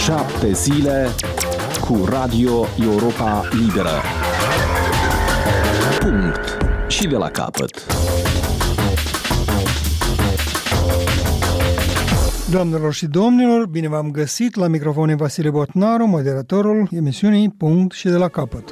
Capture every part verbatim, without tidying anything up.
Șapte zile cu Radio Europa Liberă. Punct. Și de la capăt. Doamnelor și domnilor, bine v-am găsit la microfon Vasile Botnaru, moderatorul emisiunii Punct și de la capăt.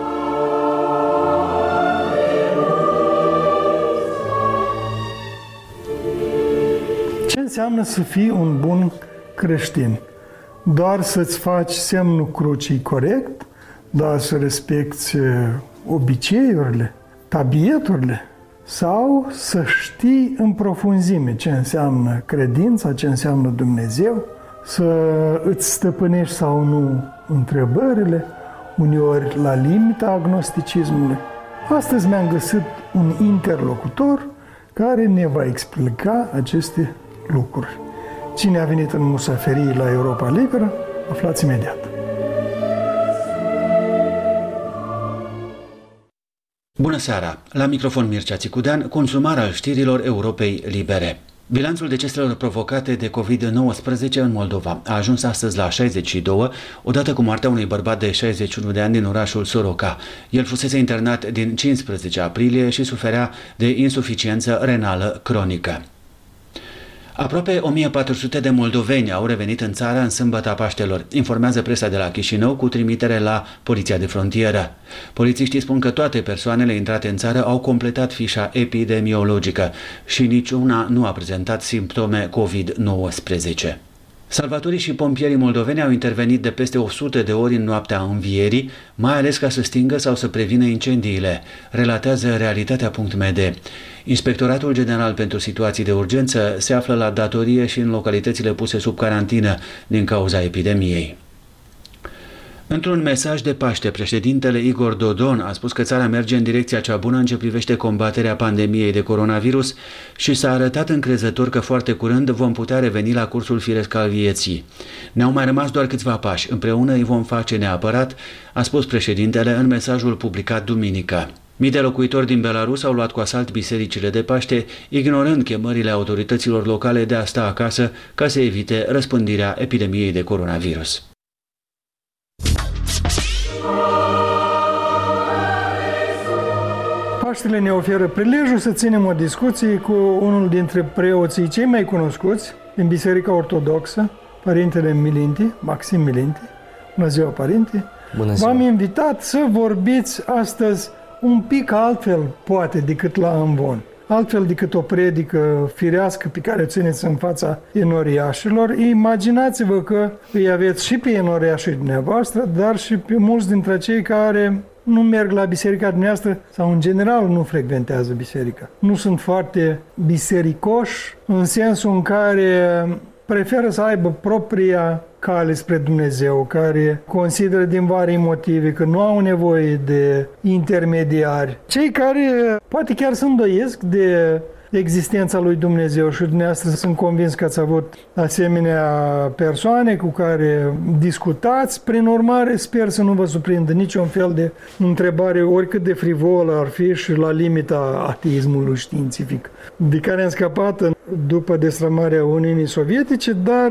Ce înseamnă să fii un bun creștin? Doar să-ți faci semnul crucii corect? Doar să respecti obiceiurile, tabieturile? Sau să știi în profunzime ce înseamnă credința, ce înseamnă Dumnezeu? Să îți stăpânești sau nu întrebările, uneori la limita agnosticismului? Astăzi mi-am găsit un interlocutor care ne va explica aceste lucruri. Cine a venit în musaferii la Europa Liberă, aflați imediat. Bună seara! La microfon Mircea Țicudean, consumar al știrilor Europei Libere. Bilanțul deceselor provocate de covid nouăsprezece în Moldova a ajuns astăzi la șaizeci și doi, odată cu moartea unui bărbat de șaizeci și unu de ani din orașul Soroca. El fusese internat din cincisprezece aprilie și suferea de insuficiență renală cronică. Aproape o mie patru sute de moldoveni au revenit în țară în sâmbăta Paștelor, informează presa de la Chișinău cu trimitere la Poliția de Frontieră. Polițiștii spun că toate persoanele intrate în țară au completat fișa epidemiologică și niciuna nu a prezentat simptome covid nouăsprezece. Salvatorii și pompierii moldoveni au intervenit de peste o sută de ori în noaptea învierii, mai ales ca să stingă sau să prevină incendiile, relatează realitatea punct m d. Inspectoratul General pentru Situații de Urgență se află la datorie și în localitățile puse sub carantină din cauza epidemiei. Într-un mesaj de Paște, președintele Igor Dodon a spus că țara merge în direcția cea bună în ce privește combaterea pandemiei de coronavirus și s-a arătat încrezător că foarte curând vom putea reveni la cursul firesc al vieții. Ne-au mai rămas doar câțiva pași, împreună îi vom face neapărat, a spus președintele în mesajul publicat duminică. Mii de locuitori din Belarus au luat cu asalt bisericile de Paște, ignorând chemările autorităților locale de a sta acasă ca să evite răspândirea epidemiei de coronavirus. Paștele ne oferă prilejul să ținem o discuție cu unul dintre preoții cei mai cunoscuți din Biserica Ortodoxă, Părintele Milinti, Maxim Milinti. Bună ziua, Părinte! Bună ziua! V-am invitat să vorbiți astăzi un pic altfel, poate, decât la amvon. Altfel decât o predică firească pe care o țineți în fața enoriașilor. Imaginați-vă că îi aveți și pe enoriașii dumneavoastră, dar și pe mulți dintre cei care nu merg la biserica dumneavoastră sau în general nu frecventează biserica. Nu sunt foarte bisericoși în sensul în care preferă să aibă propria cale spre Dumnezeu, care consideră din vari motive că nu au nevoie de intermediari. Cei care poate chiar se îndoiesc de existența lui Dumnezeu și dumneavoastră sunt convins că ați avut asemenea persoane cu care discutați. Prin urmare, sper să nu vă surprindă niciun fel de întrebare, oricât de frivolă ar fi și la limita ateismului științific, de care am scăpat după destrămarea Uniunii Sovietice, dar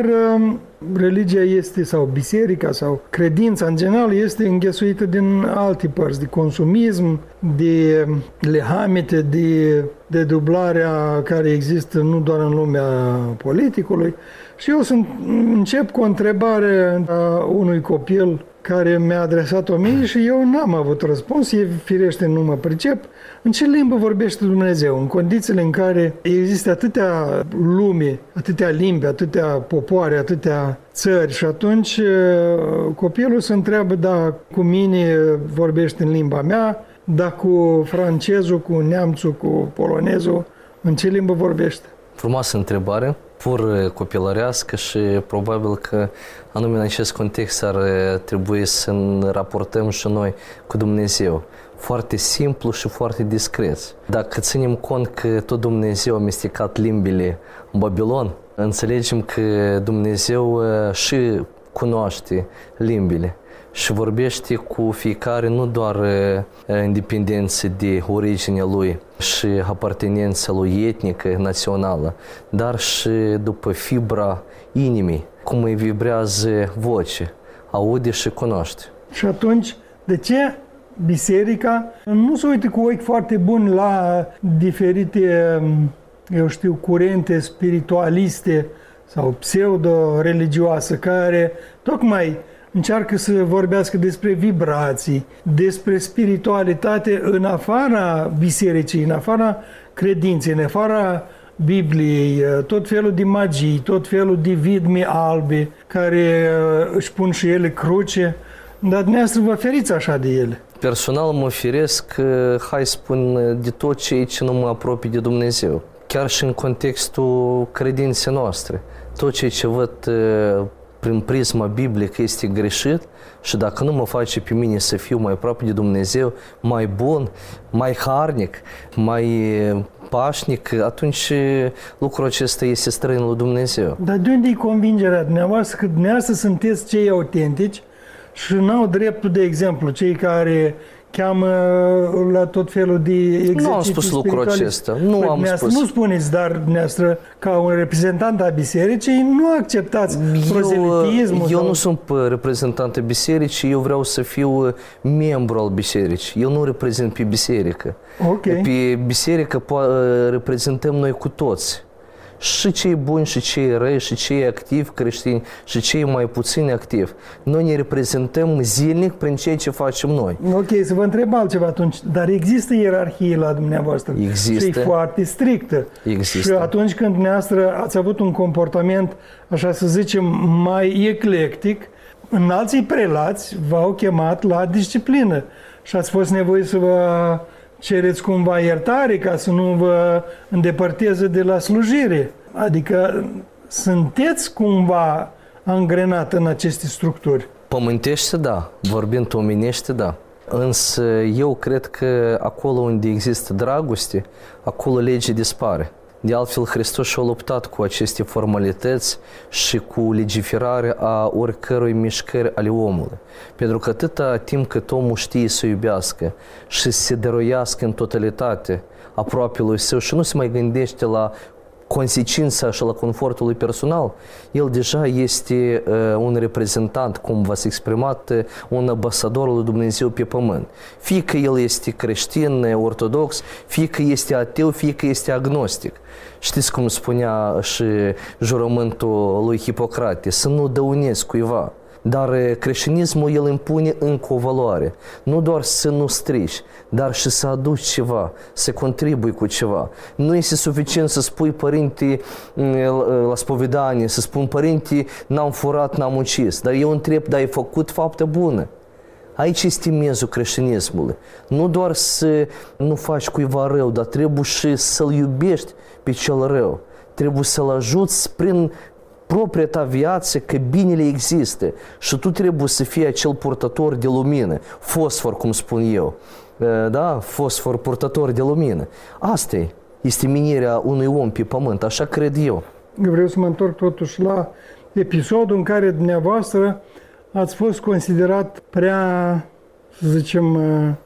religia este, sau biserica, sau credința în general este înghesuită din alte părți, de consumism, de lehamite, de, de dublarea care există nu doar în lumea politicului. Și eu sunt, încep cu o întrebare a unui copil care mi-a adresat-o mie și eu n-am avut răspuns, e firește nu mă pricep. În ce limbă vorbește Dumnezeu? În condițiile în care există atâtea lume, atâtea limbi, atâtea popoare, atâtea țări și atunci copilul se întreabă, da, cu mine vorbește în limba mea, da, cu francezul, cu neamțul, cu polonezul, în ce limbă vorbește? Frumoasă întrebare, pur copilărească și probabil că anume în acest context ar trebui să ne raportăm și noi cu Dumnezeu. Foarte simplu și foarte discret. Dacă ținem cont că tot Dumnezeu a amestecat limbile în Babilon, înțelegem că Dumnezeu și cunoaște limbile și vorbește cu fiecare nu doar în dependență de originea lui și apartenența lui etnică, națională, dar și după fibra inimii. cum îi vibrează voce, aude și cunoaște. Și atunci, de ce biserica nu se uită cu ochi foarte buni la diferite, eu știu, curente spiritualiste sau pseudo-religioase care tocmai încearcă să vorbească despre vibrații, despre spiritualitate în afara bisericii, în afara credinței, în afara Bibliei, tot felul de magii, tot felul de vidmi albe care își pun și ele cruce, dar dumneavoastră vă feriți așa de ele. Personal mă feresc, hai spun, de tot ceea ce nu mă apropie de Dumnezeu. Chiar și în contextul credinței noastre. Tot ceea ce văd prin prisma biblică este greșit și dacă nu mă face pe mine să fiu mai aproape de Dumnezeu, mai bun, mai harnic, mai pașnic, atunci lucrul acesta este străin lui Dumnezeu. Dar de unde e convingerea dumneavoastră că dumneavoastră sunteți cei autentici și n-au dreptul, de exemplu, cei care cheamă la tot felul de exerciții Nu am spus lucrul acesta. Nu păi, am spus. Nu spuneți, dar dumneavoastră, ca un reprezentant al bisericii, nu acceptați proselitismul. Eu sau... nu sunt reprezentant al bisericii, eu vreau să fiu membru al bisericii. Eu nu reprezint pe biserică. Okay. Pe biserică reprezentăm noi cu toți. Și cei buni, și cei răi, și cei activi creștini, și cei mai puțin activi. Noi ne reprezentăm zilnic prin ceea ce facem noi. Ok, să vă întreb altceva atunci. Dar există ierarhie la dumneavoastră? Există. Și e foarte strictă. Există. Și atunci când dumneavoastră ați avut un comportament, așa să zicem, mai eclectic, înalții prelați v-au chemat la disciplină. Și ați fost nevoie să vă cereți cumva iertare ca să nu vă îndepărteze de la slujire. Adică sunteți cumva angrenat în aceste structuri. Pământește, da. Vorbind omenește, da. Însă eu cred că acolo unde există dragoste, acolo legea dispare. De altfel, Hristos și-a luptat cu aceste formalități și cu legiferarea a oricărui mișcări ale omului. Pentru că atâta timp cât omul știe să iubească și să se dăruiască în totalitate aproapelui său și nu se mai gândește la consecința și la confortul lui personal, el deja este uh, un reprezentant, cum v-ați exprimat, uh, un ambasador lui Dumnezeu pe pământ. Fie că el este creștin, ortodox, fie că este ateu, fie că este agnostic. Știți cum spunea și jurământul lui Hipocrate, să nu dăunezi cuiva. Dar creștinismul el impune încă o valoare. Nu doar să nu strici, dar și să aduci ceva, să contribui cu ceva. Nu este suficient să spui, părinte, la spovedanie, să spun, părinte, n-am furat, n-am ucis. Dar eu întreb, dar ai făcut faptă bună? Aici este miezul creștinismului. Nu doar să nu faci cuiva rău, dar trebuie și să-l iubești pe cel rău. Trebuie să-l ajuți prin propria ta viață că binele există și tu trebuie să fii acel purtător de lumină, fosfor, cum spun eu, da? Fosfor, purtător de lumină. Asta este menirea unui om pe pământ, așa cred eu. Eu vreau să mă întorc totuși la episodul în care dumneavoastră ați fost considerat prea, să zicem,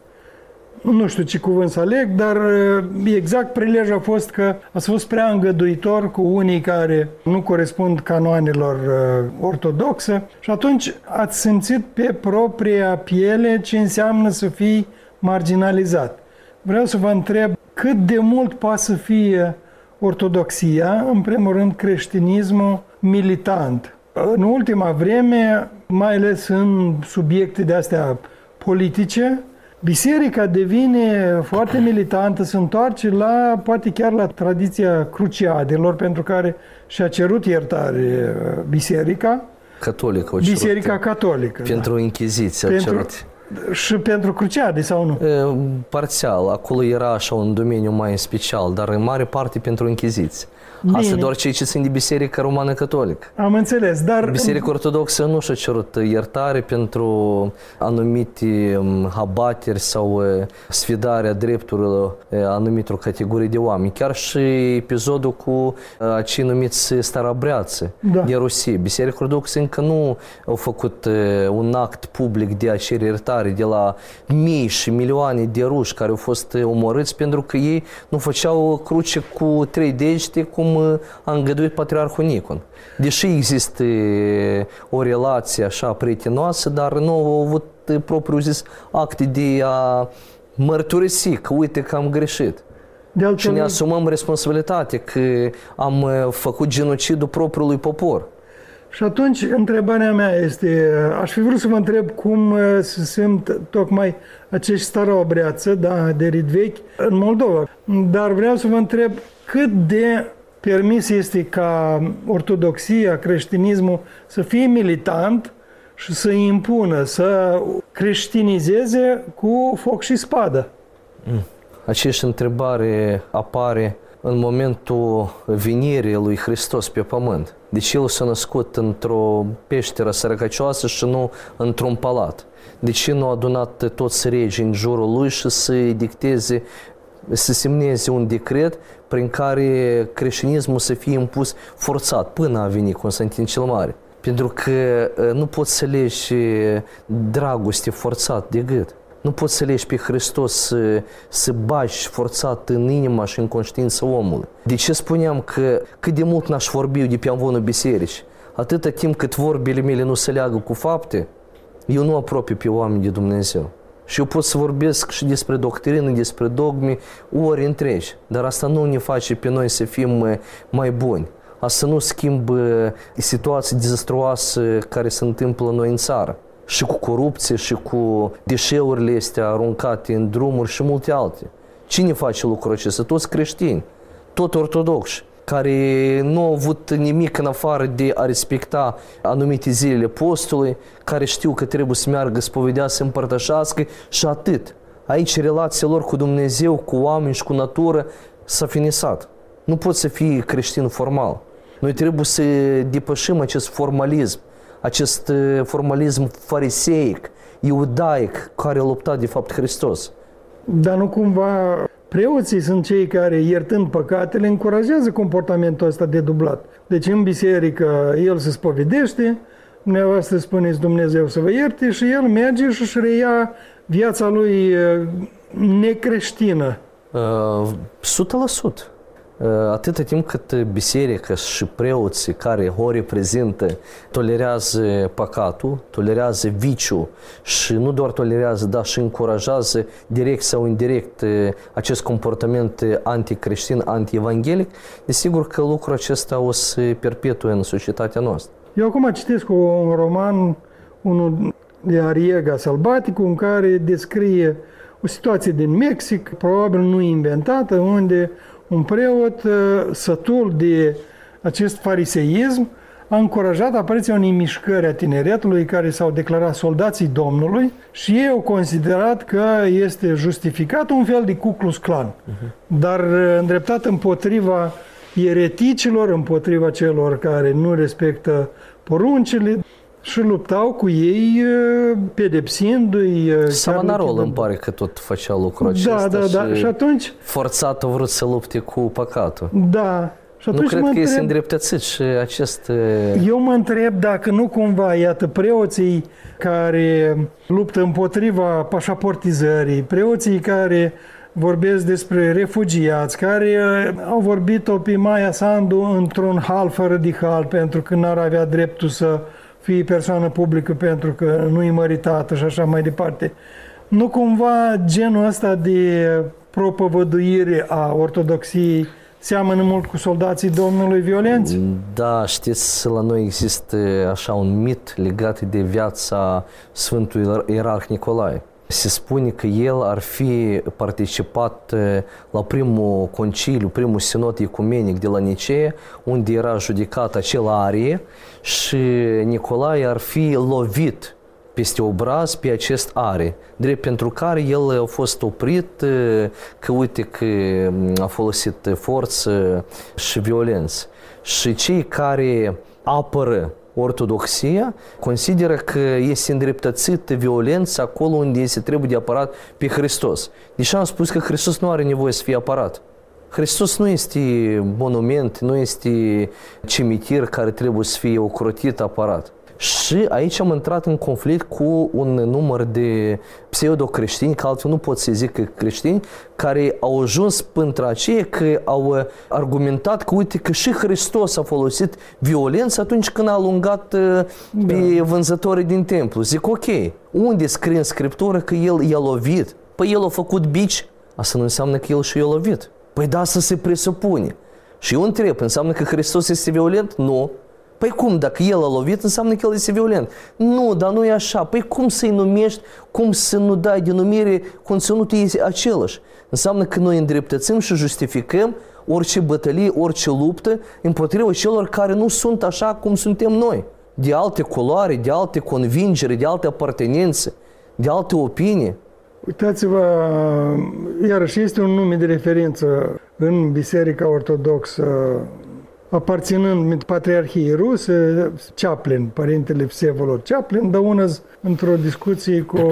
nu știu ce cuvânt să aleg, dar exact prilejul a fost că ați fost prea îngăduitor cu unii care nu corespund canoanelor ortodoxe și atunci ați simțit pe propria piele ce înseamnă să fii marginalizat. Vreau să vă întreb cât de mult poate să fie ortodoxia, în primul rând creștinismul militant. În ultima vreme, mai ales în subiecte de astea politice, biserica devine foarte militantă, se întoarce la, poate chiar la tradiția cruciadelor, pentru care și-a cerut iertare biserica. Catolică. Biserica catolică. Pentru da. Inchiziție a pentru, cerut. Și pentru cruciade sau nu? E, parțial. Acolo era așa un domeniu mai special, dar în mare parte pentru Inchiziție. Bine. Asta doar cei ce țin de Biserica Romană Catolică. Am înțeles, dar... Biserica Ortodoxă nu și-a cerut iertare pentru anumite abateri sau sfidarea drepturilor anumitor categorii de oameni. Chiar și episodul cu acei numiți starabreață de Rusie. Biserica Ortodoxă încă nu au făcut un act public de a cere iertare tare de la mii și milioane de ruși care au fost omorâți pentru că ei nu făceau cruce cu trei degete cum a îngăduit Patriarhul Nicon. Deși există o relație așa prietenoasă, dar nu au avut propriu zis acte de a mărturisi că uite că am greșit. De și ne asumăm responsabilitate că am făcut genocidul propriului popor. Și atunci, întrebarea mea este, aș fi vrut să vă întreb cum se simt tocmai acești staroobreață, da, de rit vechi, în Moldova. Dar vreau să vă întreb cât de permis este ca ortodoxia, creștinismul să fie militant și să impună, să creștinizeze cu foc și spadă. Mm. Aceeași întrebare apare în momentul venirii lui Hristos pe pământ. Deci El s-a născut într-o peșteră sărăcăcioasă și nu într-un palat. De ce nu a adunat toți regii în jurul lui și să-i dicteze, să semneze un decret prin care creștinismul să fie impus forțat până a venit Constantin cel Mare? Pentru că nu poți să legi dragoste forțat de gât. Nu poți să legi pe Hristos să, să bagi forțat în inima și în conștiința omului. De ce spuneam că cât de mult n-aș vorbi eu de pe amvonul bisericii? Atâta timp cât vorbele mele nu se leagă cu fapte, eu nu apropii pe oameni de Dumnezeu. Și eu pot să vorbesc și despre doctrină, despre dogme, ori întregi. Dar asta nu ne face pe noi să fim mai buni. Asta nu schimbă situații dezastruoase care se întâmplă la noi în țară. Și cu corupție, și cu deșeurile astea aruncate în drumuri și multe alte. Cine face lucrul acesta? Toți creștini, tot ortodoxi, care nu au avut nimic în afară de a respecta anumite zilele postului, care știu că trebuie să meargă, spovedea, să împărtășească și atât. Aici relația lor cu Dumnezeu, cu oameni și cu natură s-a finisat. Nu poți să fii creștin formal. Noi trebuie să depășim acest formalism, acest formalism fariseic, iudaic, care a luptat de fapt Hristos. Dar nu cumva preoții sunt cei care, iertând păcatele, încurajează comportamentul ăsta de dublat. Deci în biserică el se spovedește, dumneavoastră spuneți Dumnezeu să vă ierte și el merge și își reia viața lui necreștină. o sută la sută. Atâta timp cât biserica și preoții care o reprezintă tolerează păcatul, tolerează viciul și nu doar tolerează, dar și încurajează direct sau indirect acest comportament anticreștin, anti-evanghelic, desigur că lucrul acesta o să perpetue în societatea noastră. Eu acum citesc un roman, unul de Arriaga Sălbaticul, în care descrie o situație din Mexic, probabil nu inventată, unde un preot, sătul de acest fariseism, a încurajat apariția unei mișcări a tineretului care s-au declarat soldații Domnului și ei au considerat că este justificat un fel de Ku Klux Klan, uh-huh. dar îndreptat împotriva ereticilor, împotriva celor care nu respectă poruncile și luptau cu ei pedepsindu-i. Savanarol îmi pare că tot făcea lucrul acesta. Da, da, da. Și atunci forțat a vrut să lupte cu păcatul. Da. Și nu cred că întreb, este îndreptățit și acest... Eu mă întreb dacă nu cumva, iată, preoții care luptă împotriva pașaportizării, preoții care vorbesc despre refugiați, care au vorbit-o pe Maia Sandu într-un hal fără de hal, pentru că n-ar avea dreptul să fie persoană publică pentru că nu e măritată și așa mai departe. Nu cumva genul ăsta de propovăduire a ortodoxiei seamănă mult cu soldații Domnului violenți? Da, știți, la noi există așa un mit legat de viața Sfântului Ierarh Nicolae. Se spune că el ar fi participat la primul conciliu, primul sinod ecumenic de la Nicee, unde era judecat acel arie și Nicolae ar fi lovit peste obraz pe acest are, drept pentru care el a fost oprit că uite că a folosit forță și violență. Și cei care apără ortodoxia consideră că este îndreptățită violența acolo unde se trebuie de apărat pe Hristos. Deși am spus că Hristos nu are nevoie să fie apărat. Hristos nu este monument, nu este cimitir care trebuie să fie ocrotit aparat. Și aici am intrat în conflict cu un număr de pseudo-creștini, că altfel nu pot să zic că creștini, care au ajuns până aceea că au argumentat că uite că și Hristos a folosit violență atunci când a alungat pe da. vânzătorii din templu. Zic, ok, unde scrie în Scriptură că el i-a lovit? Păi el a făcut bici, asta nu înseamnă că el și i-a lovit. Păi da, să se presupune. Și eu întreb, înseamnă că Hristos este violent? Nu. Păi cum, dacă el a lovit, înseamnă că el este violent. Nu, dar nu e așa. Păi cum să-i numești, cum să nu dai denumire, conținutul este același. Înseamnă că noi îndreptățim și justificăm orice bătălie, orice luptă împotriva celor care nu sunt așa cum suntem noi. De alte culoare, de alte convingeri, de alte apartenențe, de alte opinii. Uitați-vă, iarăși este un nume de referință în Biserica Ortodoxă, aparținând Patriarhiei Ruse, Chaplin, părintele Vsevolod Chaplin, dă ună într-o discuție cu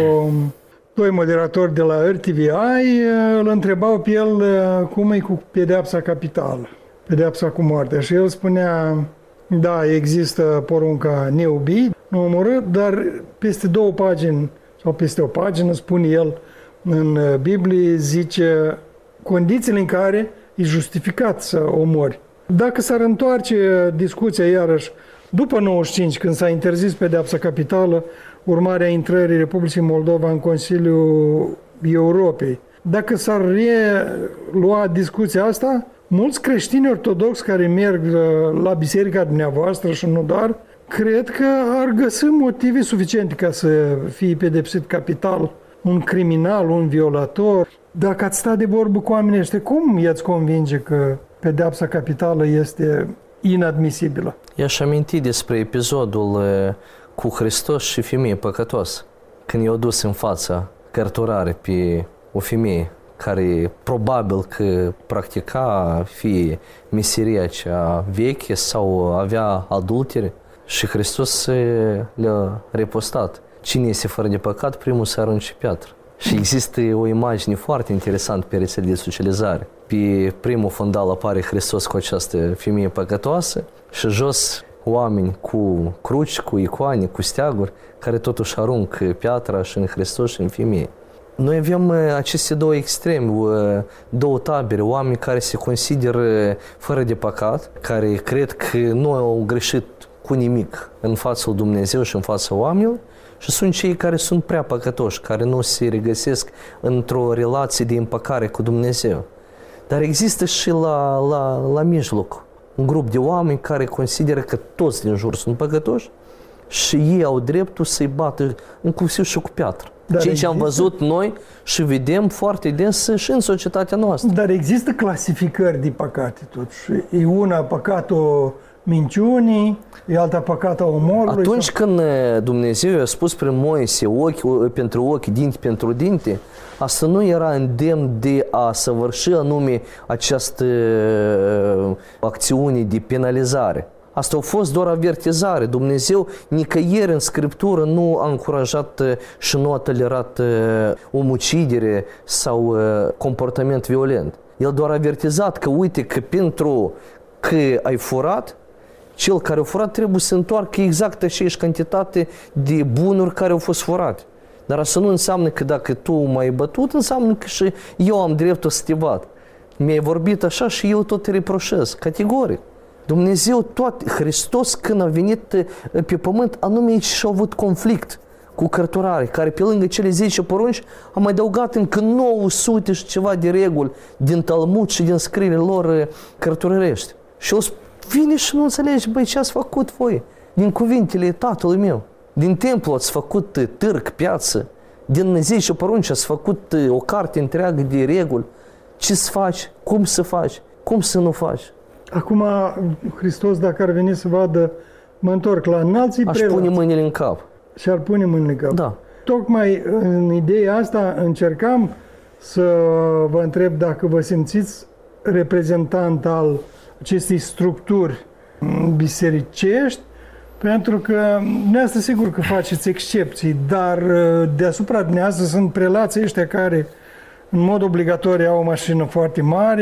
doi moderatori de la R T V I, îl întrebau pe el cum e cu pedeapsa capitală, pedeapsa cu moartea. Și el spunea, da, există porunca neubi, nu omorâ, dar peste două pagini, sau peste o pagină, spune el în Biblie, zice condițiile în care e justificat să omori. Dacă s-ar întoarce discuția iarăși după nouăzeci și cinci, când s-a interzis pedeapsa capitală, urmarea intrării Republicii Moldova în Consiliul Europei, dacă s-ar relua discuția asta, mulți creștini ortodoxi care merg la biserica dumneavoastră și nu doar, cred că ar găsi motive suficiente ca să fie pedepsit capital un criminal, un violator. Dacă ați sta de vorbă cu oamenii ăștia, cum i-ați convinge că pedeapsa capitală este inadmisibilă? I-aș aminti despre episodul cu Hristos și femeie păcătoasă. Când i-au dus în fața cărturare pe o femeie care probabil că practica fie meseria cea veche sau avea adultere, și Hristos le-a repostat. Cine este fără de păcat, primul să arunce piatră. Și există o imagine foarte interesantă pe rețele de socializare. Pe primul fundal apare Hristos cu această femeie păcătoasă și jos oameni cu cruci, cu icoane, cu steaguri, care totuși aruncă piatra și în Hristos și în femeie. Noi avem aceste două extreme, două tabere, oameni care se consideră fără de păcat, care cred că nu au greșit cu nimic în fața lui Dumnezeu și în fața oamenilor, și sunt cei care sunt prea păcătoși, care nu se regăsesc într-o relație de împăcare cu Dumnezeu. Dar există și la, la, la mijloc un grup de oameni care consideră că toți din jur sunt păcătoși și ei au dreptul să-i bată inclusiv și cu piatră. Dar ceea ce am văzut noi și vedem foarte des și în societatea noastră. Dar există clasificări de păcate totuși. E una păcatul minciunii, e alta păcata omorului. Atunci sau... când Dumnezeu i-a spus prin Moise ochi pentru ochi, dinți pentru dinte, asta nu era îndemn de a săvârși anume această acțiune de penalizare. Asta a fost doar avertizare. Dumnezeu nicăieri în Scriptură nu a încurajat și nu a tolerat omucidere sau comportament violent. El doar a avertizat că uite că pentru că ai furat, cel care a furat trebuie să întoarcă exact aceeași cantitate de bunuri care au fost furate. Dar asta nu înseamnă că dacă tu m-ai bătut, înseamnă că și eu am dreptul să te bat. Mi-ai vorbit așa și eu tot te reproșez, categoric. Dumnezeu, tot, Hristos când a venit pe pământ, anume aici și-a avut conflict cu cărturare, care pe lângă cele zece porunci am mai adăugat încă nouă sute și ceva de reguli din Talmud și din scrierile lor cărturărești. Și el vine și nu înțelege, băi, ce ați făcut voi? Din cuvintele tatălui meu. Din templu ați făcut târg, piață. Din zece porunci ați făcut o carte întreagă de reguli. Ce să faci? Cum să faci? Cum să nu faci? Acum, Hristos, dacă ar veni să vadă, mă întorc la înalții Aș prelați. pune mâinile în cap. Și ar pune mâinile în cap. Da. Tocmai în ideea asta încercam să vă întreb dacă vă simțiți reprezentant al acestei structuri bisericești, pentru că dumneavoastră sigur că faceți excepții, dar deasupra dumneavoastră sunt prelații ăștia care în mod obligatoriu au o mașină foarte mare,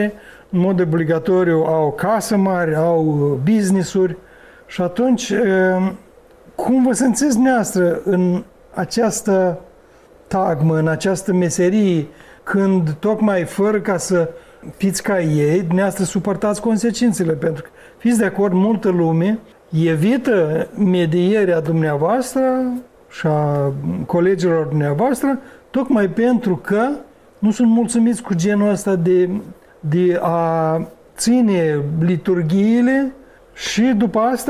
în mod obligatoriu au casă mari, au business-uri și atunci cum vă simțiți dumneavoastră în această tagmă, în această meserie, când tocmai fără ca să fiți ca ei, dumneavoastră suportați consecințele, pentru că fiți de acord, multă lume evită medierea dumneavoastră și a colegilor dumneavoastră, tocmai pentru că nu sunt mulțumiți cu genul ăsta de, de a ține liturghiile și după asta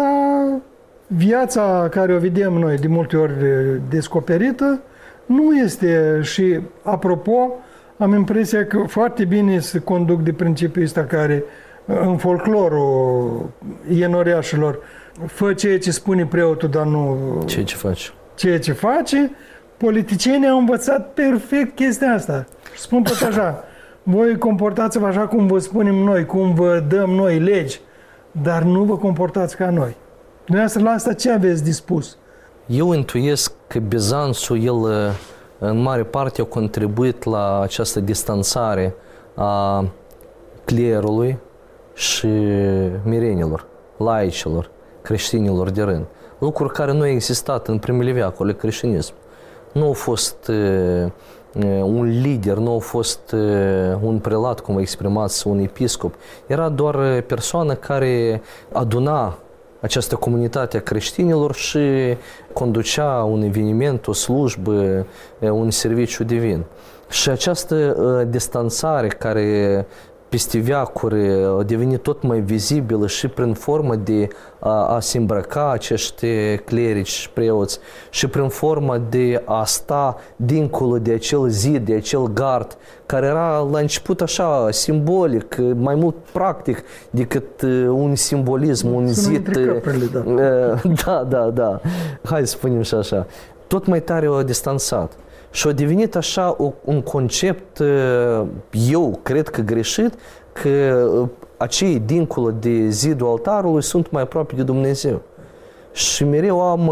viața care o vedem noi de multe ori descoperită nu este. Și apropo, am impresia că foarte bine se conduc de principiul ăsta care în folclorul ienoriașilor, fă ceea ce spune preotul, dar nu ceea ce face. Ceea ce face, politicienii au învățat perfect chestia asta. Și spun tot așa, voi comportați-vă așa cum vă spunem noi, cum vă dăm noi legi, dar nu vă comportați ca noi. Dumneavoastră la asta ce aveți dispus? Eu intuiesc că Bizanțul, el în mare parte a contribuit la această distanțare a clerului și mirenilor, laicilor, creștinilor de rând. Lucruri care nu au existat în primele veacole creștinism. Nu a fost uh, un lider, nu a fost uh, un prelat, cum vă exprimați, un episcop. Era doar persoană care aduna această comunitate a creștinilor și conducea un eveniment, o slujbă, un serviciu divin. Și această uh, distanțare care peste veacuri a devenit tot mai vizibilă și prin formă de a, a se îmbrăca acești clerici, preoți, și prin formă de a sta dincolo de acel zid, de acel gard, care era la început așa simbolic, mai mult practic decât un simbolism, un zid. Da. da, da, da. Hai să spunem și așa. Tot mai tare o distanțat. Și a devenit așa un concept, eu cred că greșit, că acei dincolo de zidul altarului sunt mai aproape de Dumnezeu. Și mereu am,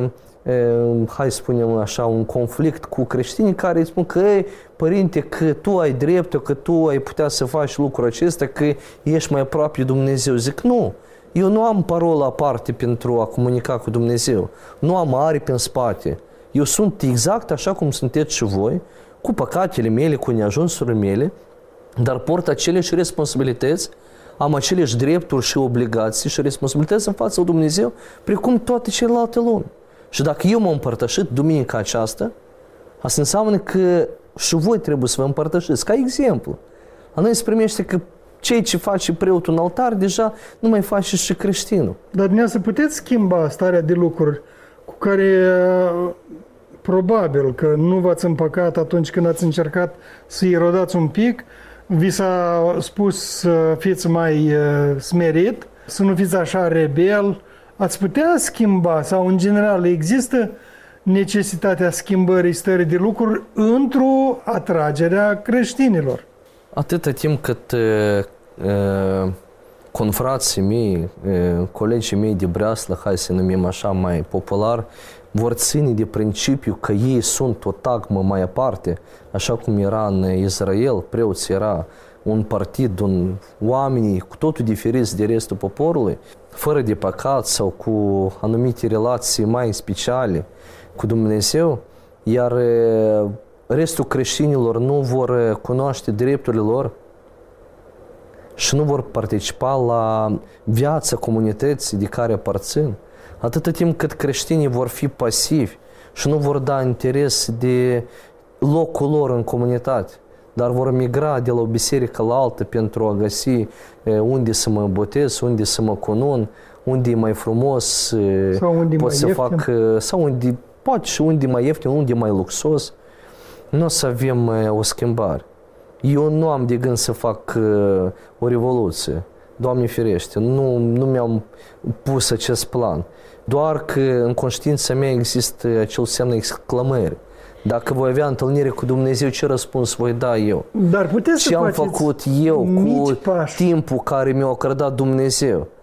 hai să spunem așa, un conflict cu creștinii care îi spun că, ei, părinte, că tu ai dreptul, că tu ai putea să faci lucrul acesta, că ești mai aproape de Dumnezeu. Zic, nu, eu nu am parolă aparte pentru a comunica cu Dumnezeu. Nu am aripi în spate. Eu sunt exact așa cum sunteți și voi, cu păcatele mele, cu neajunsurile mele, dar port aceleași responsabilități, am aceleași drepturi și obligații și responsabilități în fața lui Dumnezeu, precum toate celelalte lume. Și dacă eu m-am împărtășit duminica aceasta, asta înseamnă că și voi trebuie să vă împărtășiți, ca exemplu. La noi se primește că ceea ce face preotul în altar, deja nu mai face și creștinul. Dar dumneavoastră puteți schimba starea de lucruri cu care probabil că nu v-ați împăcat atunci când ați încercat să erodați un pic, vi s-a spus să fiți mai smerit, să nu fiți așa rebel. Ați putea schimba sau în general există necesitatea schimbării stării de lucruri într-o atragerea creștinilor? Atâta timp cât uh, confrații mei, uh, colegii mei de breaslă, hai să numim așa mai popular, vor ține de principiu că ei sunt o tagmă mai aparte, așa cum era în Israel, preoții era un partid, un oamenii cu totul diferiți de restul poporului, fără de păcat sau cu anumite relații mai speciale cu Dumnezeu, iar restul creștinilor nu vor cunoaște drepturile lor și nu vor participa la viața comunității de care aparțin, atâta timp cât creștinii vor fi pasivi și nu vor da interes de locul lor în comunitate, dar vor migra de la o biserică la altă pentru a găsi unde să mă botez, unde să mă cunun, unde e mai frumos, sau unde pot mai să ieftin. fac, sau unde, poate și unde mai ieftin, unde mai luxos. Nu o să avem o schimbare. Eu nu am de gând să fac o revoluție. Doamne ferește, nu, nu mi-am pus acest plan. Doar că în conștiința mea există acel semn de exclamări. Dacă voi avea întâlnire cu Dumnezeu, ce răspuns voi da eu? Dar puteți ce să am faceți făcut eu cu pași. timpul care mi-a acordat Dumnezeu?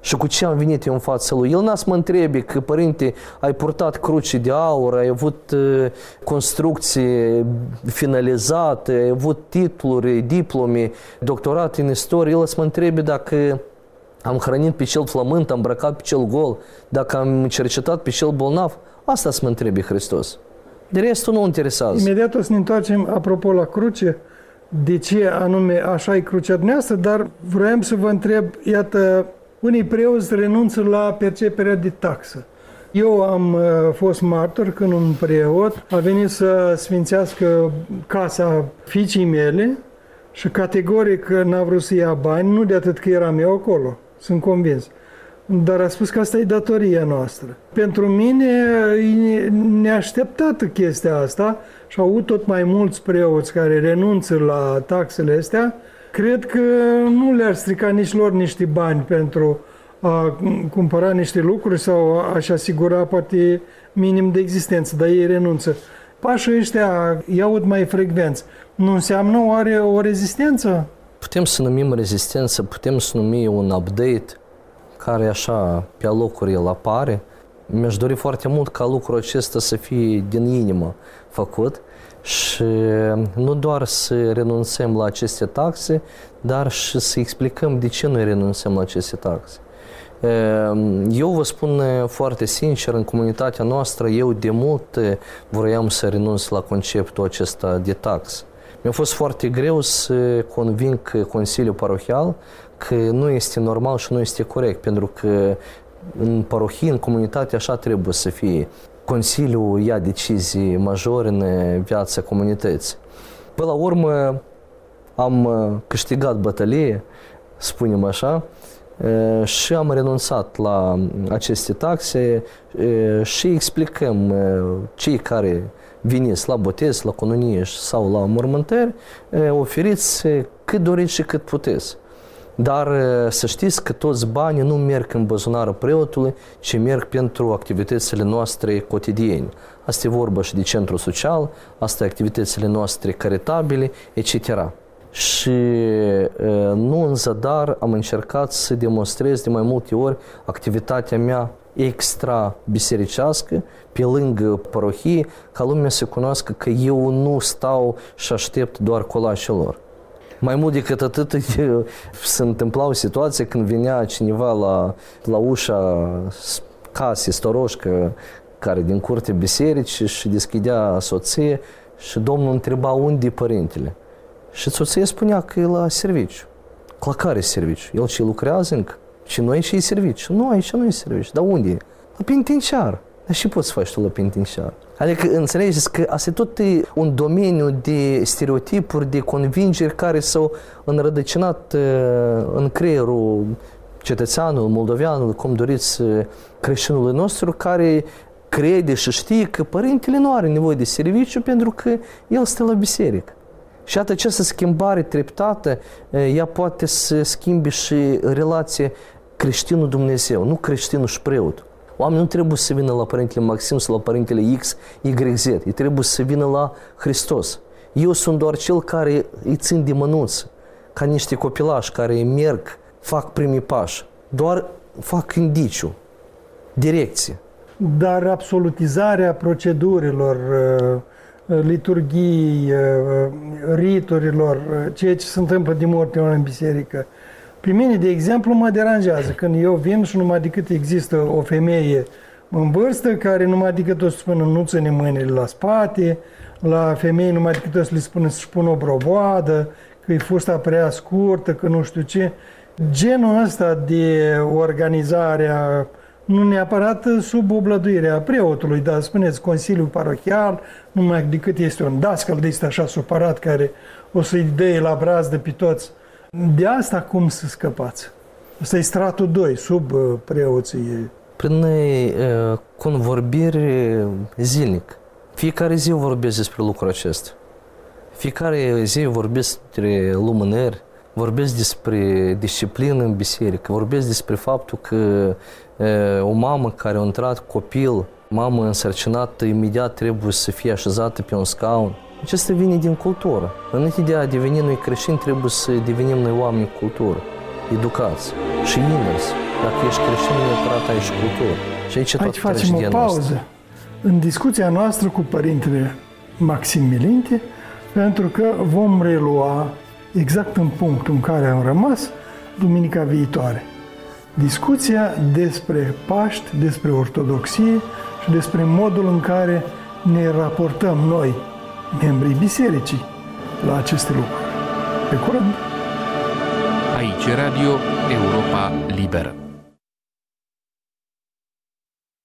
Și cu ce am venit eu în fața lui? El n-a să mă întrebe că, părinte, ai purtat cruce de aur, ai avut uh, construcție finalizată, ai avut titluri, diplome, doctorat în istorie. El să mă întrebe dacă am hrănit pe cel flământ, am îmbrăcat pe cel gol, dacă am cercetat pe cel bolnav. Asta să mă întrebe Hristos. De restul nu interesează. Imediat o să ne întoarcem, apropo, la cruce, de ce anume așa e crucea dumneavoastră, dar vroiam să vă întreb, iată, unii preoți renunță la perceperea de taxă. Eu am uh, fost martor când un preot a venit să sfințească casa fiicii mele și categoric n-a vrut să ia bani, nu de atât că eram eu acolo, sunt convins. Dar a spus că asta e datoria noastră. Pentru mine e neașteptată chestia asta și au avut tot mai mulți preoți care renunță la taxele astea. Cred că nu le-ar strica nici lor niște bani pentru a cumpăra niște lucruri sau a-și asigura poate minim de existență, dar ei renunță. Pașii ăștia îi aud mai frecvenți. Nu înseamnă oare o rezistență? Putem să numim rezistență, putem să numim un update care așa pe alocuri el apare. Mi-aș dori foarte mult ca lucrul acesta să fie din inimă făcut și nu doar să renunțăm la aceste taxe, dar și să explicăm de ce noi renunțăm la aceste taxe. Eu vă spun foarte sincer, în comunitatea noastră, eu de mult vroiam să renunț la conceptul acesta de tax. Mi-a fost foarte greu să conving Consiliul Parohial că nu este normal și nu este corect, pentru că în parohie, în comunitate, așa trebuie să fie. Consiliul ia decizii majore în viața comunității. Până la urmă am câștigat bătălie, spunem așa, și am renunțat la aceste taxe și explicăm cei care veniți la botez, la cununie sau la mormântări, oferiți cât doriți și cât puteți. Dar să știți că toți banii nu merg în buzunarul preotului, ci merg pentru activitățile noastre cotidiene. Asta e vorba și de centru social, asta e activitățile noastre caritabile, et cetera. Și nu în zadar am încercat să demonstrez de mai multe ori activitatea mea extra-bisericească, pe lângă parohie, ca lumea să cunoască că eu nu stau și aștept doar colașul lor. Mai mult decât atât, se întâmplau situații când venea cineva la, la ușa casei, storoșcă, care din curtea bisericii și deschidea soție și domnul întreba unde e părintele. Și soția spunea că e la serviciu. La care serviciu? El și lucrează încă. Și noi și e serviciu. Nu, aici nu e serviciu. Dar unde e? La penitenciar. Dar și poți să faci tu la penitenciar. Adică înțelegeți că asta e tot un domeniu de stereotipuri, de convingeri care s-au înrădăcinat în creierul cetățeanului, moldoveanului, cum doriți, creștinului nostru, care crede și știe că părintele nu are nevoie de serviciu pentru că el stă la biserică. Și atât această schimbare treptată, ea poate să schimbe și relația creștinul Dumnezeu, nu creștinul și preotul. Oamenii nu trebuie să vină la Părintele Maxim sau la Părintele X, Y, Z. Ei trebuie să vină la Hristos. Eu sunt doar cel care îi țin de mânuță, ca niște copilași care merg, fac primii pași. Doar fac indiciu, direcție. Dar absolutizarea procedurilor, liturghii, riturilor, ceea ce se întâmplă de multe ori în biserică, pe mine, de exemplu, mă deranjează când eu vin și numai decât există o femeie în vârstă care numai decât o să spună nu ține mâinile la spate, la femei numai decât o să le spună să-și pună o broboadă, că e fusta prea scurtă, că nu știu ce. Genul ăsta de organizare, nu neapărat sub oblăduirea preotului, dar spuneți Consiliul Parohial, numai decât este un dascăl de ăsta așa supărat care o să-i dea la brazdă pe toți. De asta cum să scăpați? Asta e stratul doi, sub uh, preoții. Prin uh, convorbiri zilnic. Fiecare zi vorbesc despre lucrul acesta. Fiecare zi vorbesc despre lumânări, vorbesc despre disciplină în biserică, vorbesc despre faptul că uh, o mamă care a intrat copil, mamă însărcinată, imediat trebuie să fie așezată pe un scaun. Acesta vine din cultură. Înainte de a deveni noi creștini, trebuie să devenim noi oameni cu cultură, educați și invers. Dacă ești creștin, neapărat ai și cultură. Și aici, aici facem o pauză în discuția noastră cu Părintele Maxim Milinte, pentru că vom relua exact în punctul în care am rămas duminica viitoare. Discuția despre Paști, despre ortodoxie și despre modul în care ne raportăm noi, membrii bisericii, la aceste lucruri. Pe curând! Aici Radio Europa Liberă.